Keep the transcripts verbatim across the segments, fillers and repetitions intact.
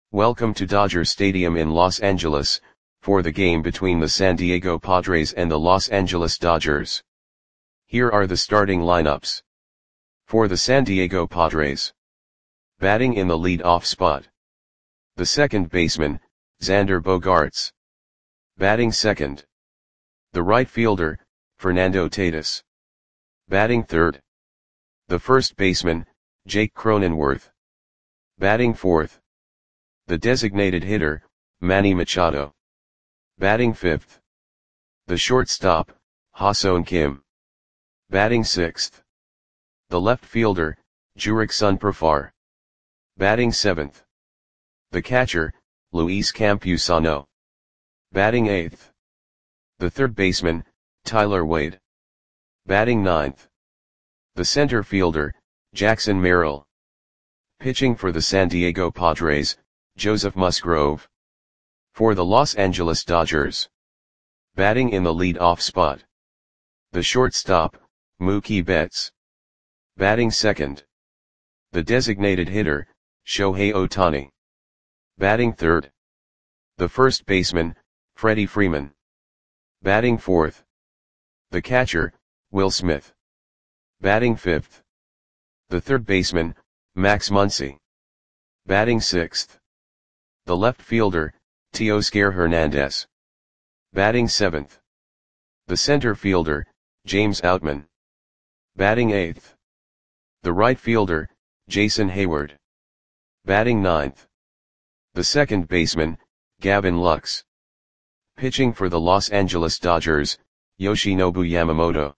Welcome to Dodger Stadium in Los Angeles, for the game between the San Diego Padres and the Los Angeles Dodgers. Here are the starting lineups. For the San Diego Padres. Batting in the lead-off spot. The second baseman, Xander Bogaerts. Batting second. The right fielder, Fernando Tatis. Batting third. The first baseman, Jake Cronenworth. Batting fourth. The designated hitter, Manny Machado. Batting fifth. The shortstop, Ha-Seong Kim. Batting sixth. The left fielder, Jurickson Profar. Batting seventh. The catcher, Luis Campusano. Batting eighth. The third baseman, Tyler Wade. Batting ninth. The center fielder, Jackson Merrill. Pitching for the San Diego Padres, Joseph Musgrove. For the Los Angeles Dodgers. Batting in the lead-off spot. The shortstop, Mookie Betts. Batting second. The designated hitter, Shohei Ohtani. Batting third. The first baseman, Freddie Freeman. Batting fourth. The catcher, Will Smith. Batting fifth. The third baseman, Max Muncy. Batting sixth. The left fielder, Teoscar Hernandez. Batting seventh. The center fielder, James Outman. Batting eighth. The right fielder, Jason Hayward. Batting ninth. The second baseman, Gavin Lux. Pitching for the Los Angeles Dodgers, Yoshinobu Yamamoto.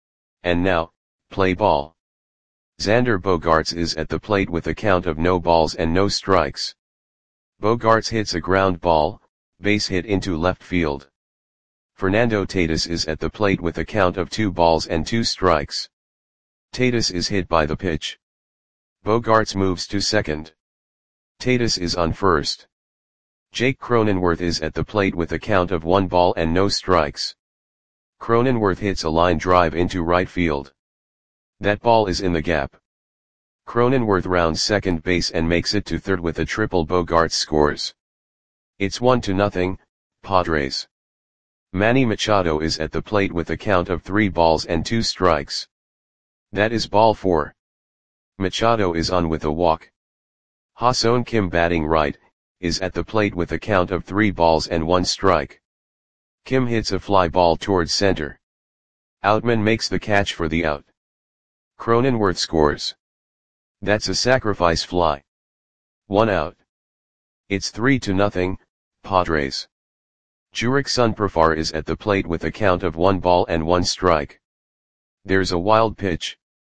And now, play ball. Xander Bogaerts is at the plate with a count of no balls and no strikes. Bogaerts hits a ground ball, base hit into left field. Fernando Tatis is at the plate with a count of two balls and two strikes. Tatis is hit by the pitch. Bogaerts moves to second. Tatis is on first. Jake Cronenworth is at the plate with a count of one ball and no strikes. Cronenworth hits a line drive into right field. That ball is in the gap. Cronenworth rounds second base and makes it to third with a triple. Bogaerts scores. It's one to nothing, Padres. Manny Machado is at the plate with a count of three balls and two strikes. That is ball four. Machado is on with a walk. Ha-Seong Kim, batting right, is at the plate with a count of three balls and one strike. Kim hits a fly ball towards center. Outman makes the catch for the out. Cronenworth scores. That's a sacrifice fly. One out. It's three to nothing, Padres. Jurickson Profar is at the plate with a count of one ball and one strike. There's a wild pitch.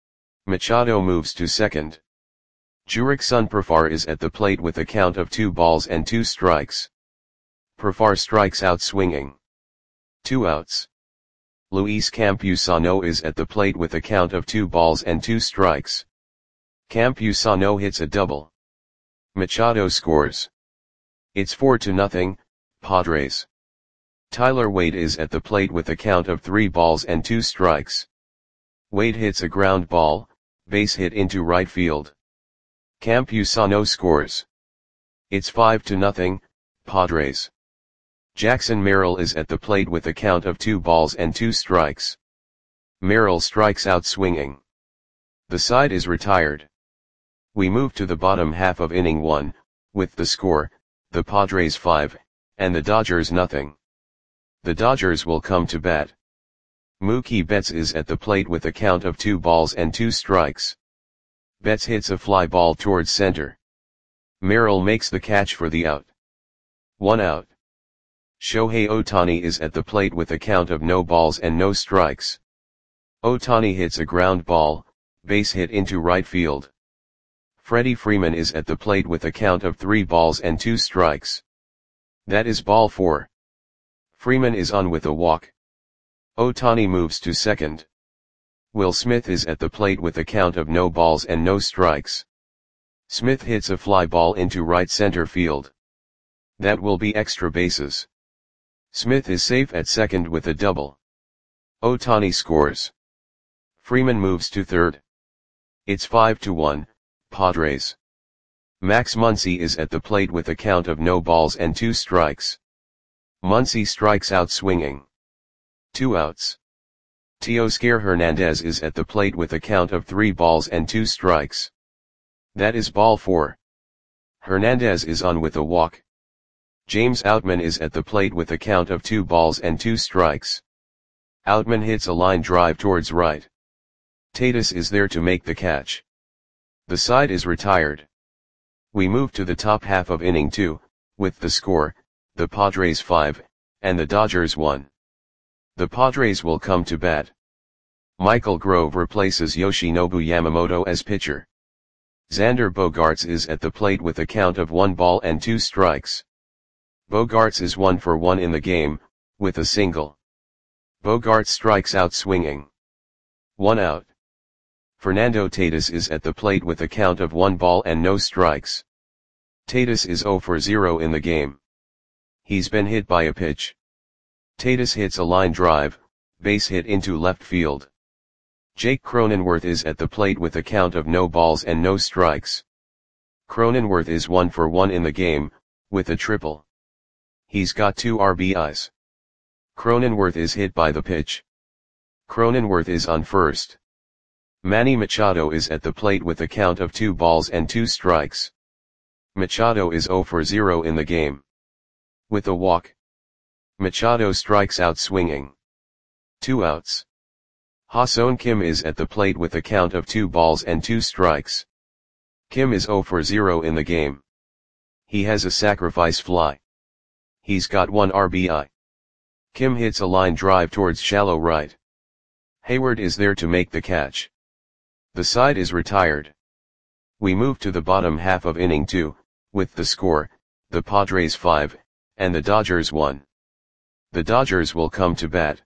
Machado moves to second. Jurickson Profar is at the plate with a count of two balls and two strikes. Profar strikes out swinging. Two outs. Luis Campusano is at the plate with a count of two balls and two strikes. Campusano hits a double. Machado scores. It's four to nothing, Padres. Tyler Wade is at the plate with a count of three balls and two strikes. Wade hits a ground ball, base hit into right field. Campusano scores. It's five to nothing, Padres. Jackson Merrill is at the plate with a count of two balls and two strikes. Merrill strikes out swinging. The side is retired. We move to the bottom half of inning one, with the score, the Padres five, and the Dodgers nothing. The Dodgers will come to bat. Mookie Betts is at the plate with a count of two balls and two strikes. Betts hits a fly ball towards center. Merrill makes the catch for the out. One out. Shohei Ohtani is at the plate with a count of no balls and no strikes. Ohtani hits a ground ball, base hit into right field. Freddie Freeman is at the plate with a count of three balls and two strikes. That is ball four. Freeman is on with a walk. Ohtani moves to second. Will Smith is at the plate with a count of no balls and no strikes. Smith hits a fly ball into right center field. That will be extra bases. Smith is safe at second with a double. Ohtani scores. Freeman moves to third. It's five to one, Padres. Max Muncy is at the plate with a count of no balls and two strikes. Muncy strikes out swinging. Two outs. Teoscar Hernandez is at the plate with a count of three balls and two strikes. That is ball four. Hernandez is on with a walk. James Outman is at the plate with a count of two balls and two strikes. Outman hits a line drive towards right. Tatis is there to make the catch. The side is retired. We move to the top half of inning two, with the score, the Padres five, and the Dodgers one. The Padres will come to bat. Michael Grove replaces Yoshinobu Yamamoto as pitcher. Xander Bogaerts is at the plate with a count of one ball and two strikes. Bogaerts is one for one in the game, with a single. Bogaerts strikes out swinging. One out. Fernando Tatis is at the plate with a count of one ball and no strikes. Tatis is zero for zero in the game. He's been hit by a pitch. Tatis hits a line drive, base hit into left field. Jake Cronenworth is at the plate with a count of no balls and no strikes. Cronenworth is one for one in the game, with a triple. He's got two R B Is. Cronenworth is hit by the pitch. Cronenworth is on first. Manny Machado is at the plate with a count of two balls and two strikes. Machado is zero for zero in the game. With a walk. Machado strikes out swinging. Two outs. Ha-Seong Kim is at the plate with a count of two balls and two strikes. Kim is zero for zero in the game. He has a sacrifice fly. He's got one R B I. Kim hits a line drive towards shallow right. Hayward is there to make the catch. The side is retired. We move to the bottom half of inning two, with the score, the Padres five, and the Dodgers one. The Dodgers will come to bat.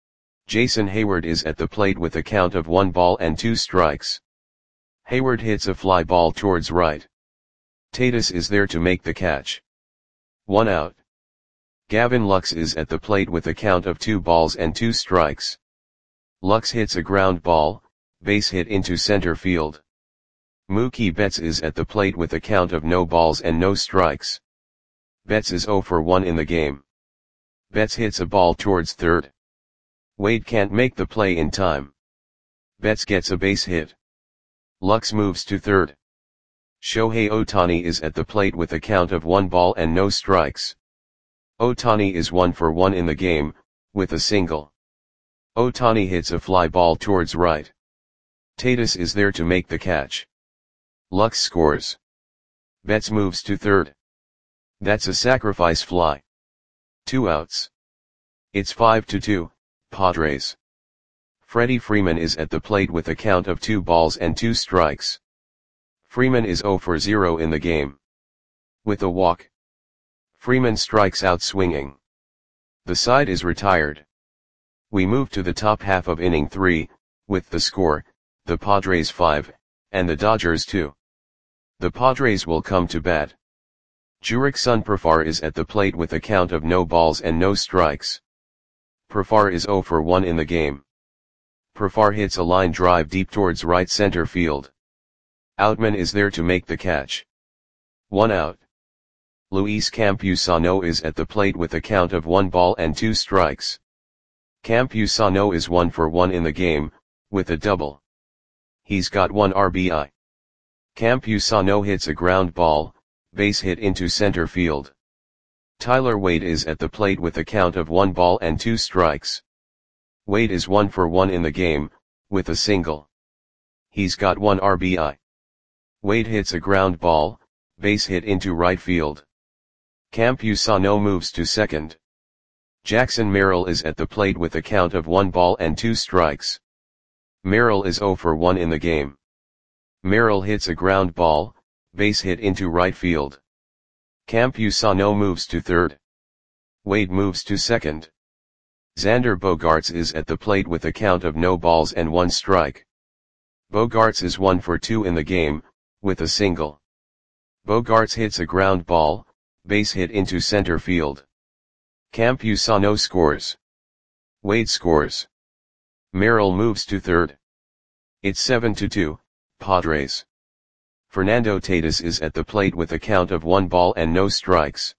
Jason Hayward is at the plate with a count of one ball and two strikes. Hayward hits a fly ball towards right. Tatis is there to make the catch. One out. Gavin Lux is at the plate with a count of two balls and two strikes. Lux hits a ground ball, base hit into center field. Mookie Betts is at the plate with a count of no balls and no strikes. Betts is zero for one in the game. Betts hits a ball towards third. Wade can't make the play in time. Betts gets a base hit. Lux moves to third. Shohei Ohtani is at the plate with a count of one ball and no strikes. Ohtani is one for one in the game, with a single. Ohtani hits a fly ball towards right. Tatis is there to make the catch. Lux scores. Betts moves to third. That's a sacrifice fly. Two outs. It's five to two, Padres. Freddie Freeman is at the plate with a count of two balls and two strikes. Freeman is zero for zero in the game. With a walk. Freeman strikes out swinging. The side is retired. We move to the top half of inning three, with the score, the Padres five, and the Dodgers two. The Padres will come to bat. Jurickson Profar is at the plate with a count of no balls and no strikes. Profar is zero for one in the game. Profar hits a line drive deep towards right center field. Outman is there to make the catch. One out. Luis Campusano is at the plate with a count of one ball and two strikes. Campusano is one for one in the game, with a double. He's got one R B I. Campusano hits a ground ball, base hit into center field. Tyler Wade is at the plate with a count of one ball and two strikes. Wade is one for one in the game, with a single. He's got one R B I. Wade hits a ground ball, base hit into right field. Campusano moves to second. Jackson Merrill is at the plate with a count of one ball and two strikes. Merrill is zero for one in the game. Merrill hits a ground ball, base hit into right field. Campusano moves to third. Wade moves to second. Xander Bogaerts is at the plate with a count of no balls and one strike. Bogaerts is one for two in the game, with a single. Bogaerts hits a ground ball, base hit into center field. Campusano scores. Wade scores. Merrill moves to third. It's seven to two, Padres. Fernando Tatis is at the plate with a count of one ball and no strikes.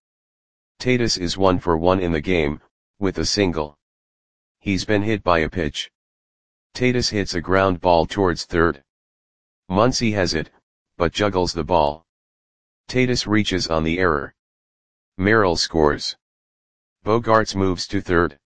Tatis is one for one in the game, with a single. He's been hit by a pitch. Tatis hits a ground ball towards third. Muncy has it, but juggles the ball. Tatis reaches on the error. Merrill scores. Bogaerts moves to third.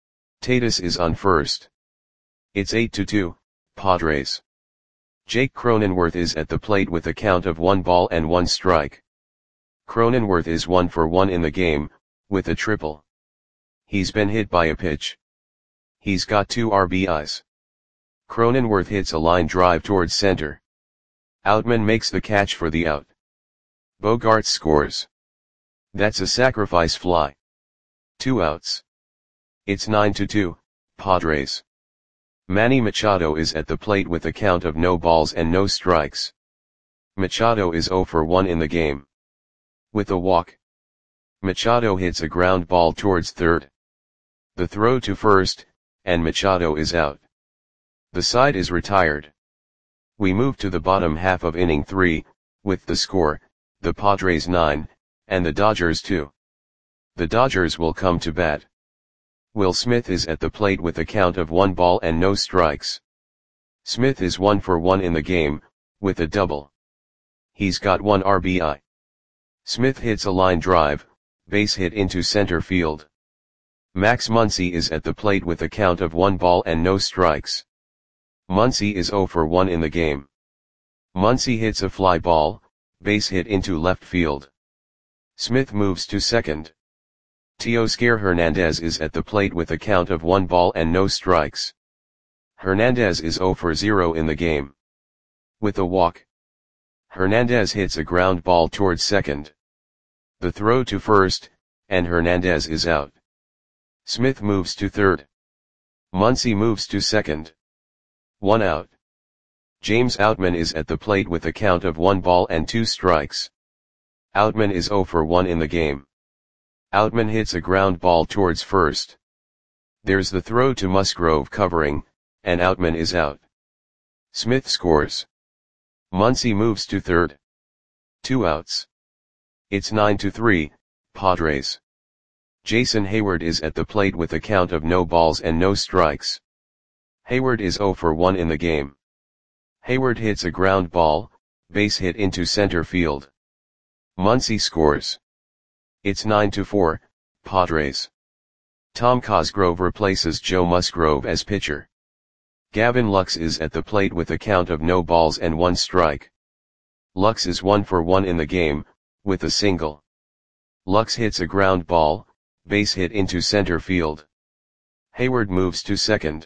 Tatis is on first. It's eight to two, Padres. Jake Cronenworth is at the plate with a count of one ball and one strike. Cronenworth is one for one in the game, with a triple. He's been hit by a pitch. He's got two R B Is. Cronenworth hits a line drive towards center. Outman makes the catch for the out. Bogaerts scores. That's a sacrifice fly. Two outs. It's nine to two, Padres. Manny Machado is at the plate with a count of no balls and no strikes. Machado is zero for one in the game. With a walk. Machado hits a ground ball towards third. The throw to first, and Machado is out. The side is retired. We move to the bottom half of inning three, with the score, the Padres nine, and the Dodgers two. The Dodgers will come to bat. Will Smith is at the plate with a count of one ball and no strikes. Smith is one for one in the game, with a double. He's got one R B I. Smith hits a line drive, base hit into center field. Max Muncy is at the plate with a count of one ball and no strikes. Muncy is zero for one in the game. Muncy hits a fly ball, base hit into left field. Smith moves to second. Teoscar Hernandez is at the plate with a count of one ball and no strikes. Hernandez is zero for zero in the game. With a walk. Hernandez hits a ground ball towards second. The throw to first, and Hernandez is out. Smith moves to third. Muncy moves to second. One out. James Outman is at the plate with a count of one ball and two strikes. Outman is zero for one in the game. Outman hits a ground ball towards first. There's the throw to Musgrove covering, and Outman is out. Smith scores. Muncy moves to third. Two outs. It's nine to three, Padres. Jason Heyward is at the plate with a count of no balls and no strikes. Heyward is zero for one in the game. Heyward hits a ground ball, base hit into center field. Muncy scores. It's nine to four, Padres. Tom Cosgrove replaces Joe Musgrove as pitcher. Gavin Lux is at the plate with a count of no balls and one strike. Lux is one for one in the game, with a single. Lux hits a ground ball, base hit into center field. Heyward moves to second.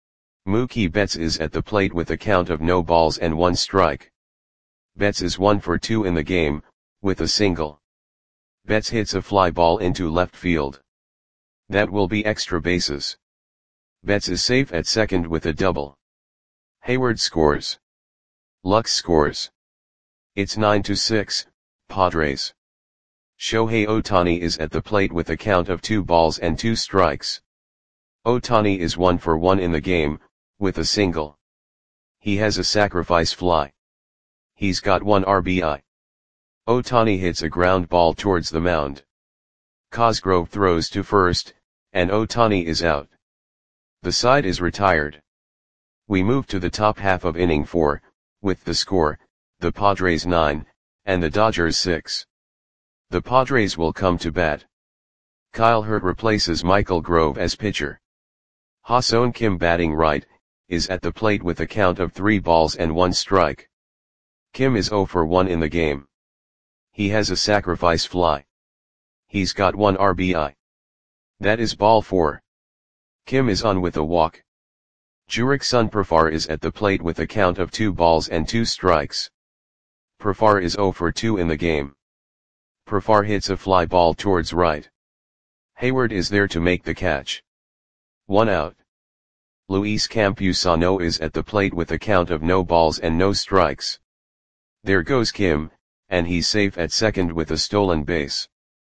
Mookie Betts is at the plate with a count of no balls and one strike. Betts is one for two in the game, with a single. Betts hits a fly ball into left field. That will be extra bases. Betts is safe at second with a double. Heyward scores. Lux scores. It's nine to six, Padres. Shohei Ohtani is at the plate with a count of two balls and two strikes. Ohtani is one for one in the game, with a single. He has a sacrifice fly. He's got one R B I. Ohtani hits a ground ball towards the mound. Cosgrove throws to first, and Ohtani is out. The side is retired. We move to the top half of inning four, with the score, the Padres nine, and the Dodgers six. The Padres will come to bat. Kyle Hurt replaces Michael Grove as pitcher. Ha-Seong Kim batting right, is at the plate with a count of three balls and one strike. Kim is zero for one in the game. He has a sacrifice fly. He's got one R B I. That is ball four. Kim is on with a walk. Jurickson Profar is at the plate with a count of two balls and two strikes. Profar is zero for two in the game. Profar hits a fly ball towards right. Heyward is there to make the catch. One out. Luis Campusano is at the plate with a count of no balls and no strikes. There goes Kim, and he's safe at second with a stolen base.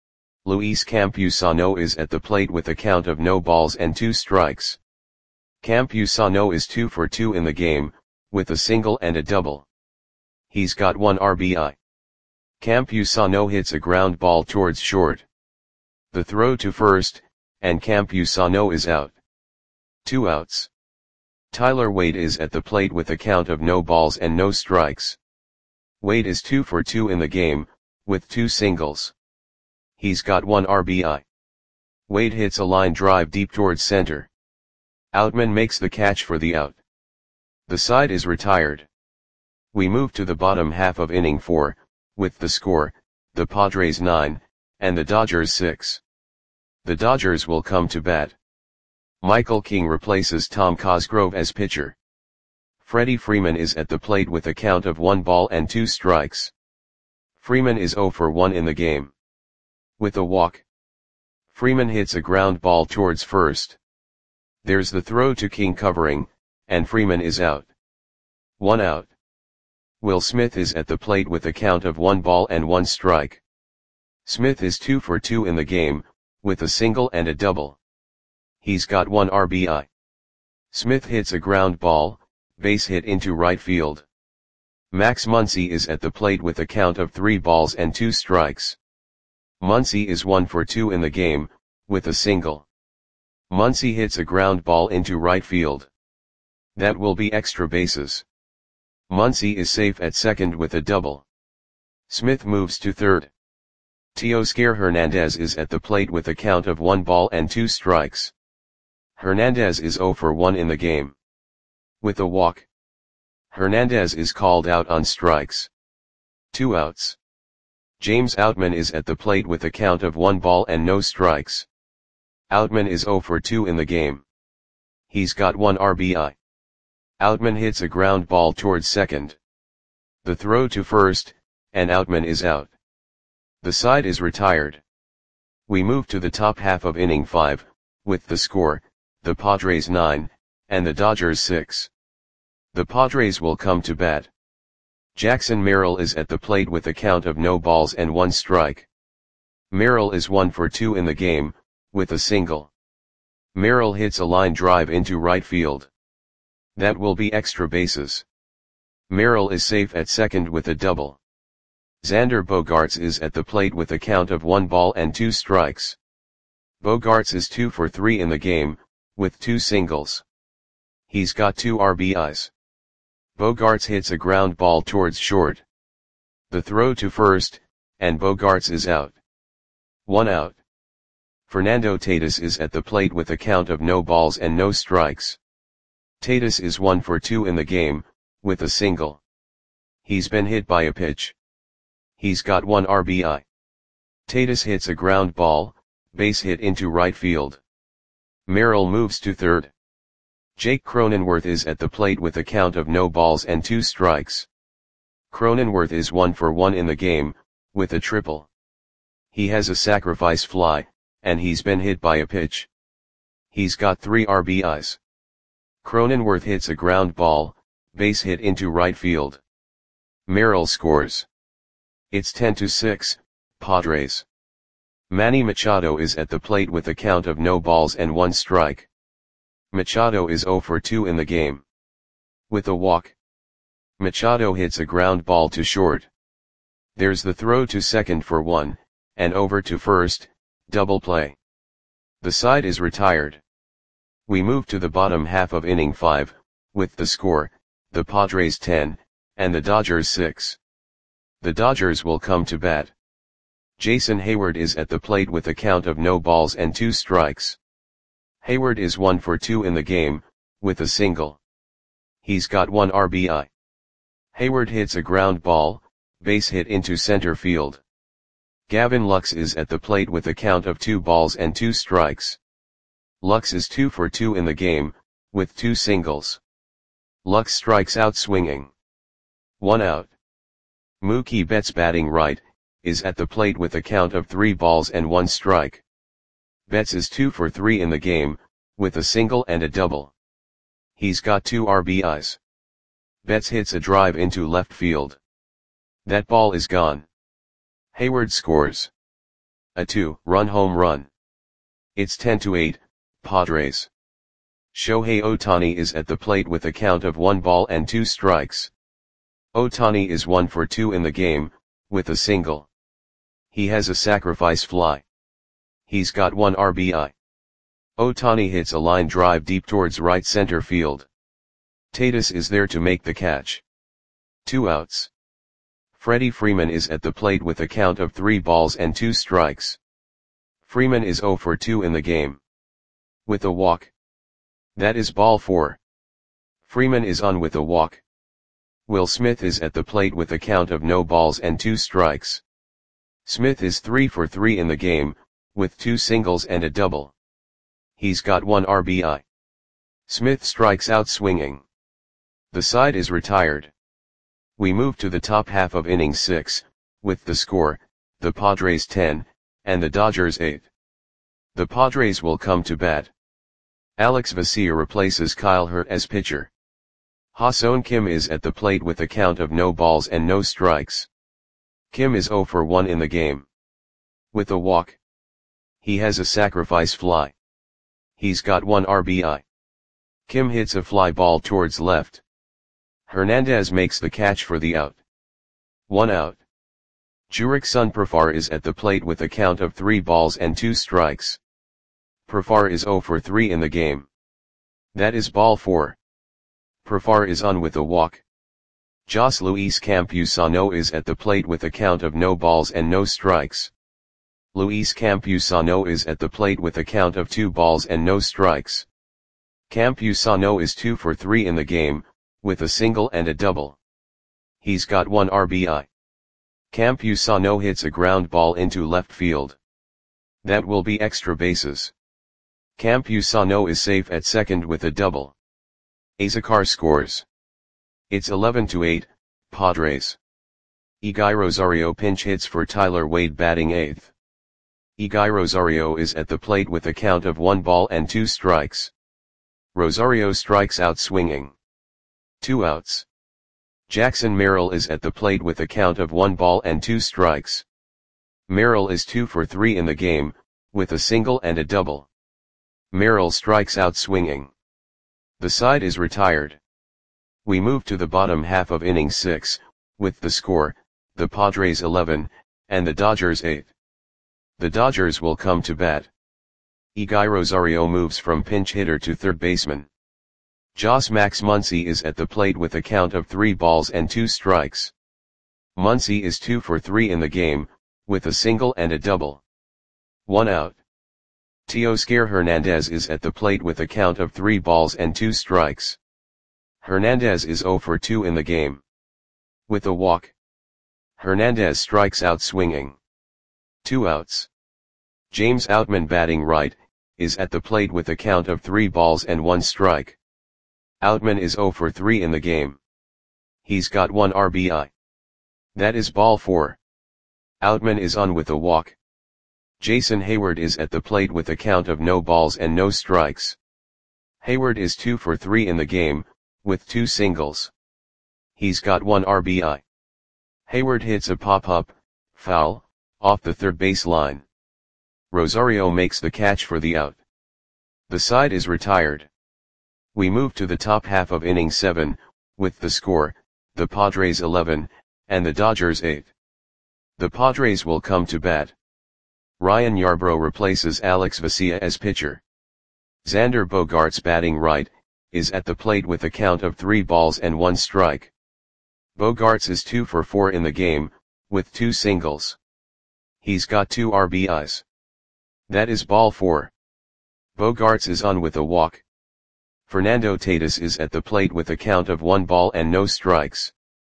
Luis Campusano is at the plate with a count of no balls and two strikes. Campusano is two for two in the game, with a single and a double. He's got one R B I. Campusano hits a ground ball towards short. The throw to first, and Campusano is out. Two outs. Tyler Wade is at the plate with a count of no balls and no strikes. Wade is two for two in the game, with two singles. He's got one R B I. Wade hits a line drive deep towards center. Outman makes the catch for the out. The side is retired. We move to the bottom half of inning four, with the score, the Padres nine, and the Dodgers six. The Dodgers will come to bat. Michael King replaces Tom Cosgrove as pitcher. Freddie Freeman is at the plate with a count of one ball and two strikes. Freeman is zero for one in the game. With a walk, Freeman hits a ground ball towards first. There's the throw to King covering, and Freeman is out. One out. Will Smith is at the plate with a count of one ball and one strike. Smith is two for two in the game, with a single and a double. He's got one R B I. Smith hits a ground ball, base hit into right field. Max Muncy is at the plate with a count of three balls and two strikes. Muncy is one for two in the game, with a single. Muncy hits a ground ball into right field. That will be extra bases. Muncy is safe at second with a double. Smith moves to third. Teoscar Hernandez is at the plate with a count of one ball and two strikes. Hernandez is zero for one in the game. With a walk, Hernandez is called out on strikes. Two outs. James Outman is at the plate with a count of one ball and no strikes. Outman is zero for two in the game. He's got one R B I. Outman hits a ground ball towards second. The throw to first, and Outman is out. The side is retired. We move to the top half of inning five, with the score, the Padres nine, and the Dodgers six. The Padres will come to bat. Jackson Merrill is at the plate with a count of no balls and one strike. Merrill is one for two in the game, with a single. Merrill hits a line drive into right field. That will be extra bases. Merrill is safe at second with a double. Xander Bogaerts is at the plate with a count of one ball and two strikes. Bogaerts is two for three in the game, with two singles. He's got two R B Is. Bogaerts hits a ground ball towards short. The throw to first, and Bogaerts is out. One out. Fernando Tatis is at the plate with a count of no balls and no strikes. Tatis is one for two in the game, with a single. He's been hit by a pitch. He's got one R B I. Tatis hits a ground ball, base hit into right field. Merrill moves to third. Jake Cronenworth is at the plate with a count of no balls and two strikes. Cronenworth is one for one in the game, with a triple. He has a sacrifice fly, and he's been hit by a pitch. He's got three R B Is. Cronenworth hits a ground ball, base hit into right field. Merrill scores. It's ten to six, Padres. Manny Machado is at the plate with a count of no balls and one strike. Machado is zero for two in the game. With a walk, Machado hits a ground ball to short. There's the throw to second for one, and over to first, double play. The side is retired. We move to the bottom half of inning five, with the score, the Padres ten, and the Dodgers six. The Dodgers will come to bat. Jason Hayward is at the plate with a count of no balls and two strikes. Hayward is one for two in the game, with a single. He's got one R B I. Hayward hits a ground ball, base hit into center field. Gavin Lux is at the plate with a count of two balls and two strikes. Lux is two for two in the game, with two singles. Lux strikes out swinging. One out. Mookie Betts, batting right, is at the plate with a count of three balls and one strike. Betts is two for three in the game, with a single and a double. He's got two R B Is. Betts hits a drive into left field. That ball is gone. Hayward scores a two-run home run. It's ten to eight, Padres. Shohei Ohtani is at the plate with a count of one ball and two strikes. Ohtani is one for two in the game, with a single. He has a sacrifice fly. He's got one R B I. Ohtani hits a line drive deep towards right center field. Tatis is there to make the catch. Two outs. Freddie Freeman is at the plate with a count of three balls and two strikes. Freeman is zero for two in the game. With a walk. That is ball four. Freeman is on with a walk. Will Smith is at the plate with a count of no balls and two strikes. Smith is three for three in the game, with two singles and a double. He's got one R B I. Smith strikes out swinging. The side is retired. We move to the top half of inning six, with the score, the Padres ten, and the Dodgers eight. The Padres will come to bat. Alex Vesia replaces Kyle Hurt as pitcher. Ha-Seong Kim is at the plate with a count of no balls and no strikes. Kim is zero for one in the game. With a walk. He has a sacrifice fly. He's got one R B I. Kim hits a fly ball towards left. Hernandez makes the catch for the out. One out. Jurickson Profar is at the plate with a count of three balls and two strikes. Profar is zero for three in the game. That is ball four. Profar is on with a walk. Jose Luis Campusano is at the plate with a count of no balls and no strikes. Luis Campusano is at the plate with a count of two balls and no strikes. Campusano is two for three in the game, with a single and a double. He's got one R B I. Campusano hits a ground ball into left field. That will be extra bases. Campusano is safe at second with a double. Azocar scores. It's eleven to eight, Padres. Eguy Rosario pinch hits for Tyler Wade batting eighth. Eguy Rosario is at the plate with a count of one ball and two strikes. Rosario strikes out swinging. Two outs. Jackson Merrill is at the plate with a count of one ball and two strikes. Merrill is two for three in the game, with a single and a double. Merrill strikes out swinging. The side is retired. We move to the bottom half of inning six, with the score, the Padres eleven, and the Dodgers eight. The Dodgers will come to bat. Eguy Rosario moves from pinch hitter to third baseman. Jos Max Muncy is at the plate with a count of three balls and two strikes. Muncy is two for three in the game, with a single and a double. One out. Teoscar Hernandez is at the plate with a count of three balls and two strikes. Hernandez is zero for two in the game. With a walk. Hernandez strikes out swinging. Two outs. James Outman batting right, is at the plate with a count of three balls and one strike. Outman is zero for three in the game. He's got one R B I. That is ball four. Outman is on with a walk. Jason Hayward is at the plate with a count of no balls and no strikes. Hayward is two for three in the game, with two singles. He's got one R B I. Hayward hits a pop-up, foul, off the third base line. Rosario makes the catch for the out. The side is retired. We move to the top half of inning seven, with the score, the Padres eleven, and the Dodgers eight. The Padres will come to bat. Ryan Yarbrough replaces Alex Vesia as pitcher. Xander Bogaerts batting right, is at the plate with a count of three balls and one strike. Bogaerts is two for four in the game, with two singles. He's got two R B Is. That is ball four. Bogaerts is on with a walk. Fernando Tatis is at the plate with a count of one ball and no strikes.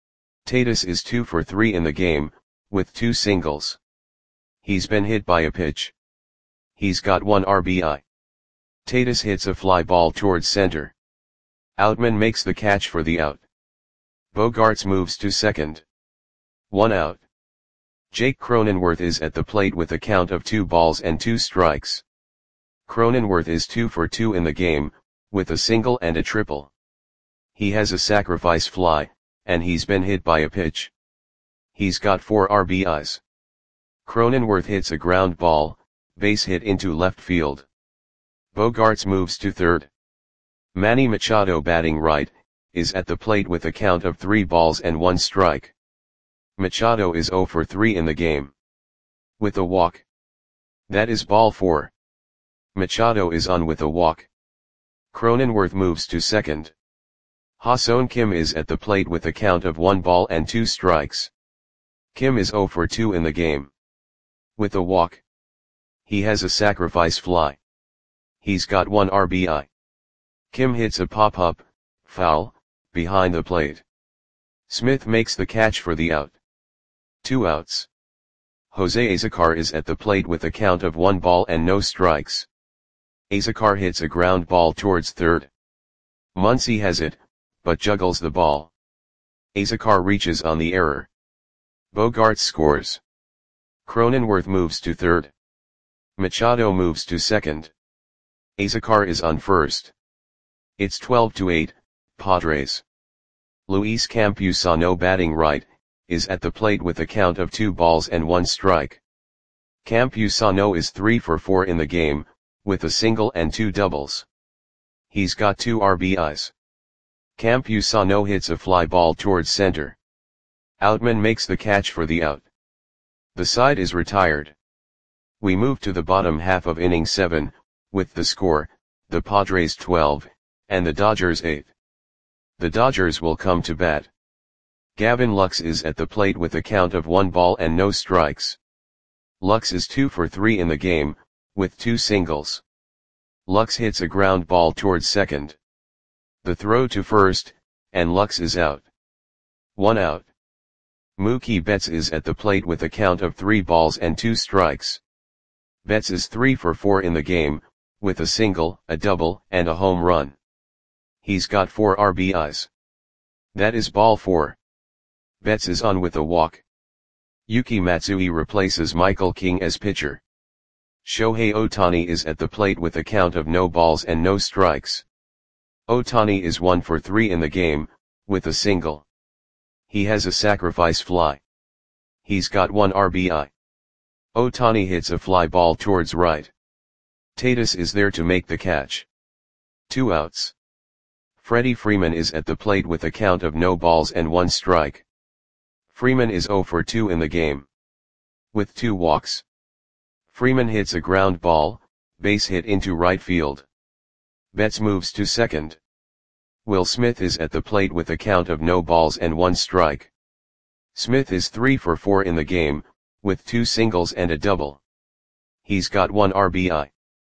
Tatis is two for three in the game, with two singles. He's been hit by a pitch. He's got one R B I. Tatis hits a fly ball towards center. Outman makes the catch for the out. Bogaerts moves to second. One out. Jake Cronenworth is at the plate with a count of two balls and two strikes. Cronenworth is two for two in the game, with a single and a triple. He has a sacrifice fly, and he's been hit by a pitch. He's got four R B Is. Cronenworth hits a ground ball, base hit into left field. Bogaerts moves to third. Manny Machado batting right, is at the plate with a count of three balls and one strike. Machado is zero for three in the game. With a walk. That is ball four. Machado is on with a walk. Cronenworth moves to second. Ha-Seong Kim is at the plate with a count of one ball and two strikes. Kim is zero for two in the game. With a walk. He has a sacrifice fly. He's got one R B I. Kim hits a pop-up, foul, behind the plate. Smith makes the catch for the out. Two outs. Jose Azocar is at the plate with a count of one ball and no strikes. Azocar hits a ground ball towards third. Muncy has it, but juggles the ball. Azocar reaches on the error. Bogaerts scores. Cronenworth moves to third. Machado moves to second. Azocar is on first. It's twelve to eight, Padres. Luis Campusano, batting right, is at the plate with a count of two balls and one strike. Campusano is three for four in the game, with a single and two doubles. He's got two R B Is. Campusano hits a fly ball towards center. Outman makes the catch for the out. The side is retired. We move to the bottom half of inning seven, with the score, the Padres twelve, and the Dodgers eight. The Dodgers will come to bat. Gavin Lux is at the plate with a count of one ball and no strikes. Lux is two for three in the game, with two singles. Lux hits a ground ball towards second. The throw to first, and Lux is out. One out. Mookie Betts is at the plate with a count of three balls and two strikes. Betts is three for four in the game, with a single, a double, and a home run. He's got four R B Is. That is ball four. Betts is on with a walk. Yuki Matsui replaces Michael King as pitcher. Shohei Ohtani is at the plate with a count of no balls and no strikes. Ohtani is one for three in the game, with a single. He has a sacrifice fly. He's got one R B I. Ohtani hits a fly ball towards right. Tatis is there to make the catch. Two outs. Freddie Freeman is at the plate with a count of no balls and one strike. Freeman is zero for two in the game. With two walks. Freeman hits a ground ball, base hit into right field. Betts moves to second. Will Smith is at the plate with a count of no balls and one strike. Smith is three for four in the game, with two singles and a double. He's got one R B I.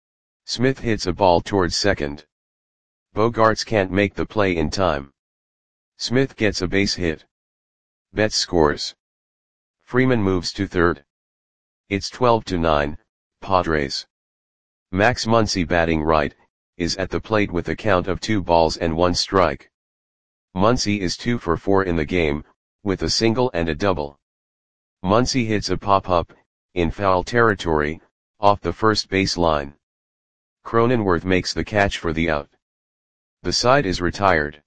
Smith hits a ball towards second. Bogaerts can't make the play in time. Smith gets a base hit. Betts scores. Freeman moves to third. It's twelve to nine, Padres. Max Muncy, batting right, is at the plate with a count of two balls and one strike. Muncy is two for four in the game, with a single and a double. Muncy hits a pop-up, in foul territory, off the first base line. Cronenworth makes the catch for the out. The side is retired.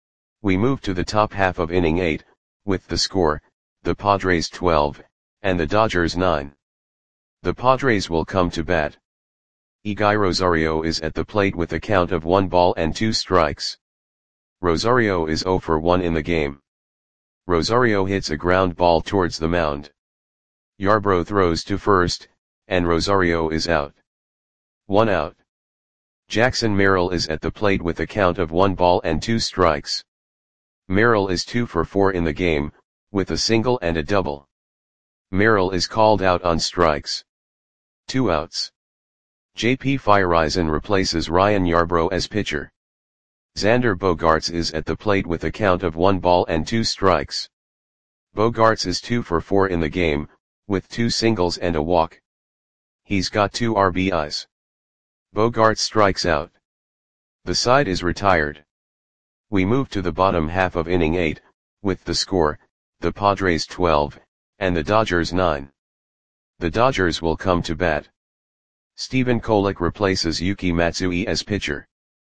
We move to the top half of inning eight, with the score, the Padres twelve, and the Dodgers nine. The Padres will come to bat. Eguy Rosario is at the plate with a count of one ball and two strikes. Rosario is zero for one in the game. Rosario hits a ground ball towards the mound. Yarbrough throws to first, and Rosario is out. One out. Jackson Merrill is at the plate with a count of one ball and two strikes. Merrill is two for four in the game, with a single and a double. Merrill is called out on strikes. Two outs. J P Feyereisen replaces Ryan Yarbrough as pitcher. Xander Bogaerts is at the plate with a count of one ball and two strikes. Bogaerts is two for four in the game, with two singles and a walk. He's got two R B Is. Bogaerts strikes out. The side is retired. We move to the bottom half of inning eight, with the score, the Padres twelve, and the Dodgers nine. The Dodgers will come to bat. Stephen Kolek replaces Yuki Matsui as pitcher.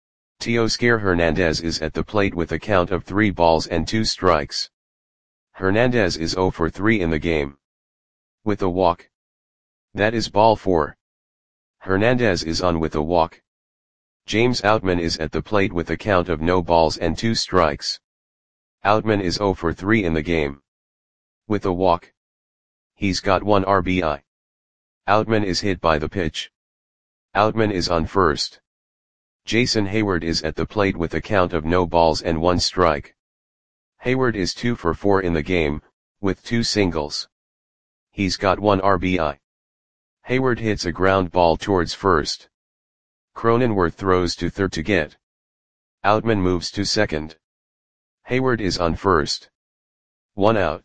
Teoscar Hernandez is at the plate with a count of three balls and two strikes. Hernandez is zero for three in the game. With a walk. That is ball four. Hernandez is on with a walk. James Outman is at the plate with a count of no balls and two strikes. Outman is zero for three in the game. With a walk. He's got one R B I. Outman is hit by the pitch. Outman is on first. Jason Heyward is at the plate with a count of no balls and one strike. Heyward is two for four in the game, with two singles. He's got one R B I. Heyward hits a ground ball towards first. Cronenworth throws to third to get. Outman moves to second. Heyward is on first. One out.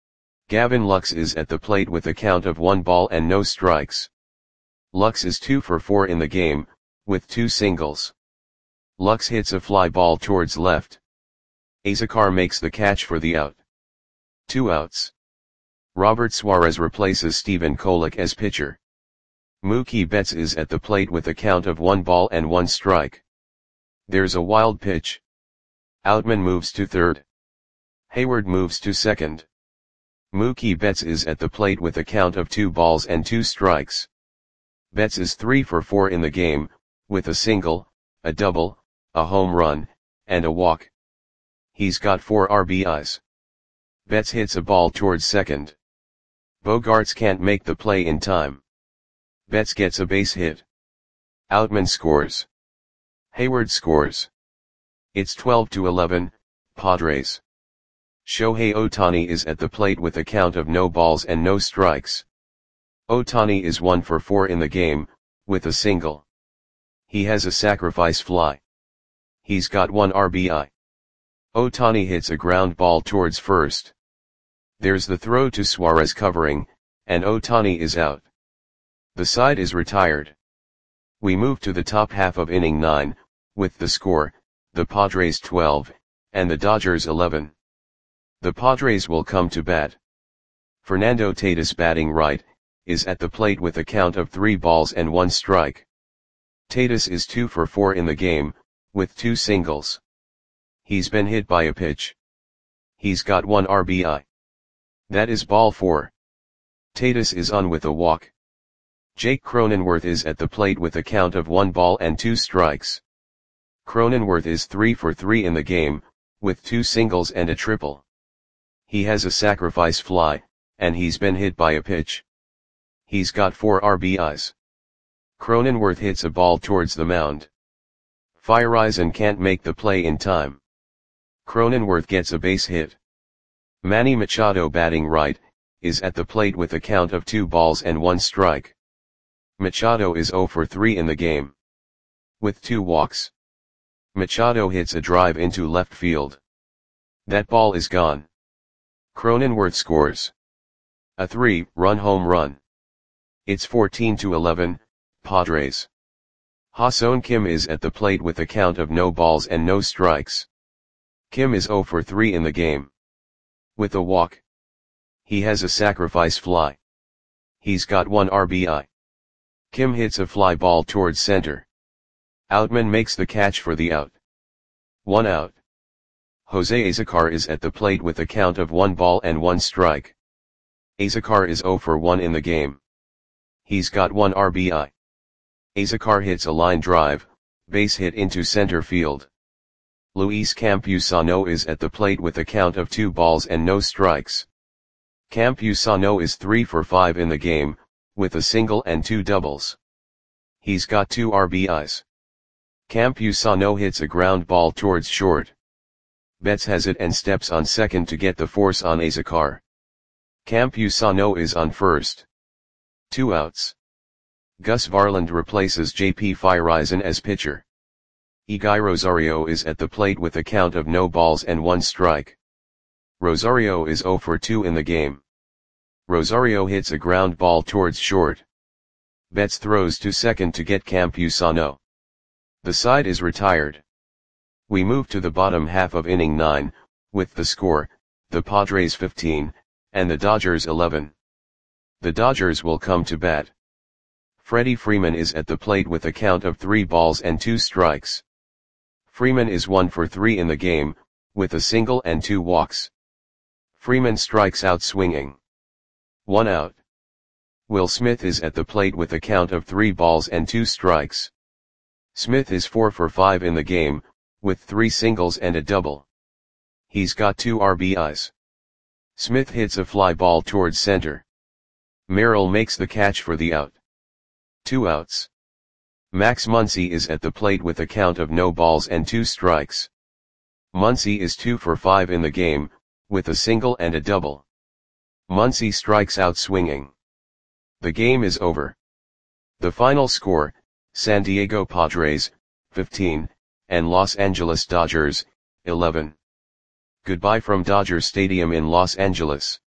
Gavin Lux is at the plate with a count of one ball and no strikes. Lux is two for four in the game, with two singles. Lux hits a fly ball towards left. Azocar makes the catch for the out. Two outs. Robert Suarez replaces Stephen Kolek as pitcher. Mookie Betts is at the plate with a count of one ball and one strike. There's a wild pitch. Outman moves to third. Heyward moves to second. Mookie Betts is at the plate with a count of two balls and two strikes. Betts is three for four in the game, with a single, a double, a home run, and a walk. He's got four R B Is. Betts hits a ball towards second. Bogaerts can't make the play in time. Betts gets a base hit. Outman scores. Heyward scores. It's twelve to eleven, Padres. Shohei Ohtani is at the plate with a count of no balls and no strikes. Ohtani is one for four in the game, with a single. He has a sacrifice fly. He's got one R B I. Ohtani hits a ground ball towards first. There's the throw to Suarez covering, and Ohtani is out. The side is retired. We move to the top half of inning nine, with the score, the Padres twelve, and the Dodgers eleven. The Padres will come to bat. Fernando Tatis, batting right, is at the plate with a count of three balls and one strike. Tatis is two for four in the game, with two singles. He's been hit by a pitch. He's got one R B I. That is ball four. Tatis is on with a walk. Jake Cronenworth is at the plate with a count of one ball and two strikes. Cronenworth is three for three in the game, with two singles and a triple. He has a sacrifice fly, and he's been hit by a pitch. He's got four R B Is. Cronenworth hits a ball towards the mound. Feyereisen can't make the play in time. Cronenworth gets a base hit. Manny Machado, batting right, is at the plate with a count of two balls and one strike. Machado is zero for three in the game. With two walks. Machado hits a drive into left field. That ball is gone. Cronenworth scores a three-run home run. It's fourteen to eleven, Padres. Ha-Seong Kim is at the plate with a count of no balls and no strikes. Kim is zero for three in the game. With a walk. He has a sacrifice fly. He's got one R B I. Kim hits a fly ball towards center. Outman makes the catch for the out. One out. Jose Azocar is at the plate with a count of one ball and one strike. Azocar is zero for one in the game. He's got one R B I. Azocar hits a line drive, base hit into center field. Luis Campusano is at the plate with a count of two balls and no strikes. Campusano is three for five in the game, with a single and two doubles. He's got two R B Is. Campusano hits a ground ball towards short. Betts has it and steps on second to get the force on Azocar. Campusano is on first. Two outs. Gus Varland replaces J P Feyereisen as pitcher. Eguy Rosario is at the plate with a count of no balls and one strike. Rosario is zero for two in the game. Rosario hits a ground ball towards short. Betts throws to second to get Campusano. The side is retired. We move to the bottom half of inning nine, with the score, the Padres fifteen, and the Dodgers eleven. The Dodgers will come to bat. Freddie Freeman is at the plate with a count of three balls and two strikes. Freeman is one for three in the game, with a single and two walks. Freeman strikes out swinging. One out. Will Smith is at the plate with a count of three balls and two strikes. Smith is four for five in the game, with three singles and a double. He's got two R B Is. Smith hits a fly ball towards center. Merrill makes the catch for the out. Two outs. Max Muncy is at the plate with a count of no balls and two strikes. Muncy is two for five in the game, with a single and a double. Muncy strikes out swinging. The game is over. The final score, San Diego Padres, fifteen, and Los Angeles Dodgers, eleven. Goodbye from Dodger Stadium in Los Angeles.